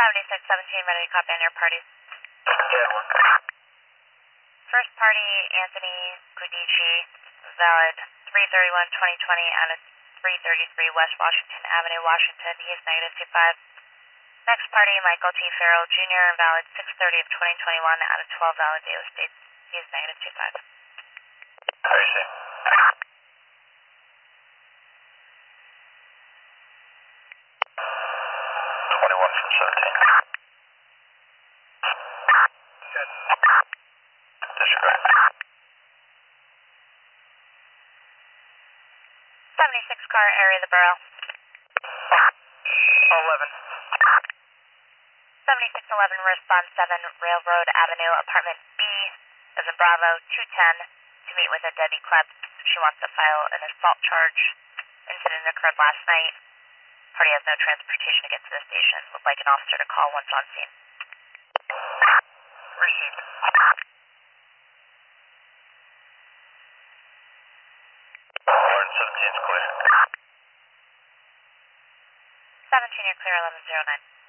7617, ready to copy on your parties. Yeah, work. First party, Anthony Gudici, valid 3/31/2020 out of 333 West Washington Avenue, Washington. He is -25. Next party, Michael T. Farrell Jr., valid 6/30/2021 out of 12 Valadeo Estates. He is -25. I see. 21 from 17. Good. Disregard. 76 car, area of the borough. 11. 7611, respond 7 Railroad Avenue, apartment B, as in Bravo, 210, to meet with a Debbie Klebs. She wants to file an assault charge. Incident occurred last night. Party has no transportation to get to the station. Would like an officer to call once on scene. Received. Alert 17 is clear. 17, you're clear, 1109.